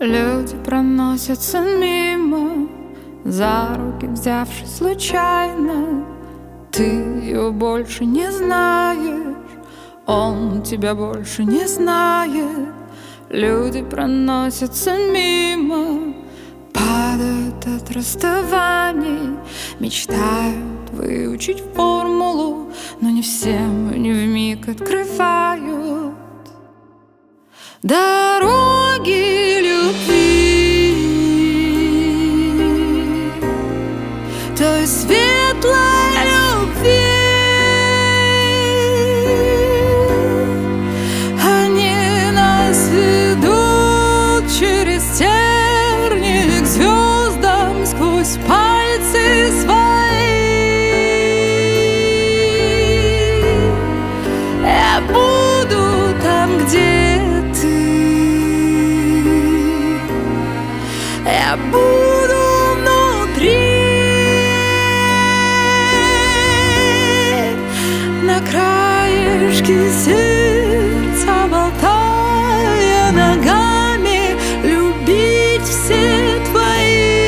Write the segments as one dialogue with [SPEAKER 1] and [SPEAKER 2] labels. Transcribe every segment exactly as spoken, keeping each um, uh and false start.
[SPEAKER 1] Люди проносятся мимо, за руки взявшись случайно. Ты его больше не знаешь, он тебя больше не знает. Люди проносятся мимо, падают от расставаний, мечтают выучить формулу, но не всем и не вмиг открывают дороги любви, той светлой любви. Они нас ведут через тернии к звездам, сквозь пальцы свои. Я буду там, где я буду внутри, на краешке сердца болтая ногами, любить все твои.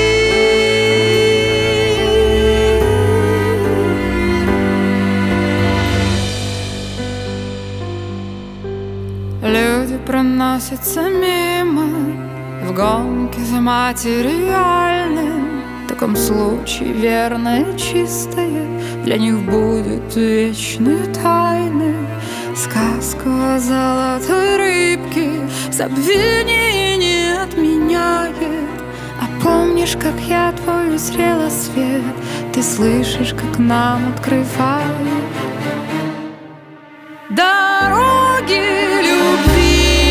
[SPEAKER 1] Люди проносятся мимо в гонке за материальным. В таком случае верное и чистое для них будет вечной тайной. Сказку о золотой рыбке забвение не отменяет. А помнишь, как я твой узрела свет? Ты слышишь, как нам открывают дороги любви.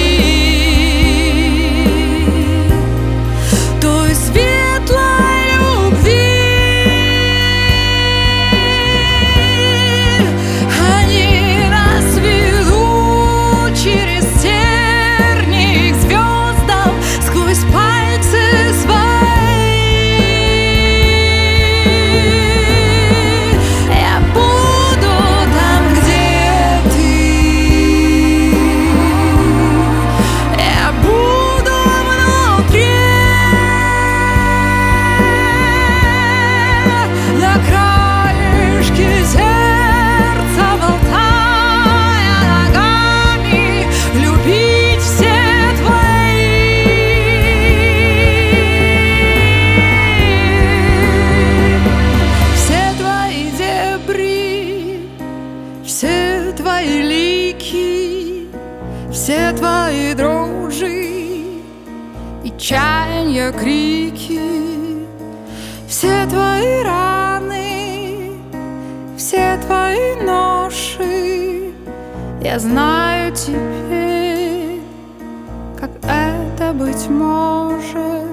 [SPEAKER 1] Все твои лики, все твои дрожи и чаяния, крики, все твои раны, все твои ноши. Я знаю теперь, как это быть может.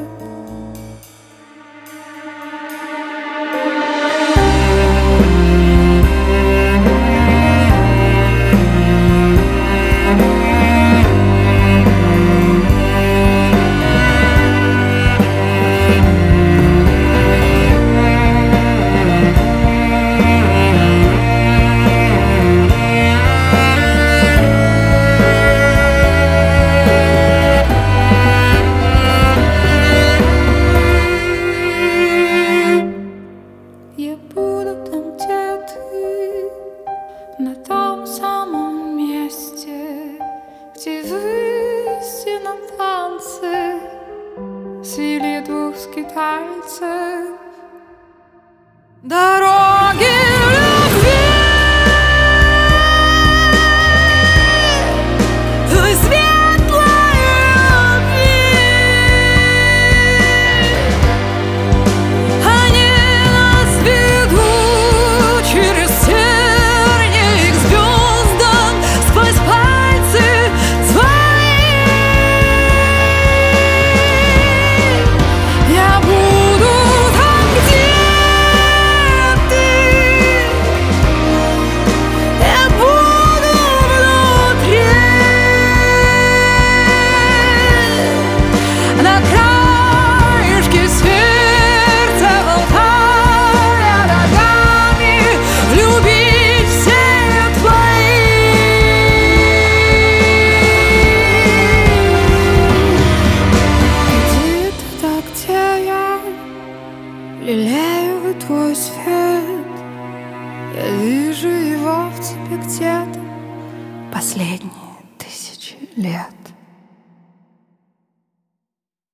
[SPEAKER 1] Я буду там, где ты, на том самом месте, где в истинном танце свели двух скитальцев дороги любви. Той светлой любви. Они нас ведут через тернии к звездам, сквозь пальцы твои. Я буду там, где ты. лелею твой свет. Я вижу его в тебе где-то последние тысячи лет.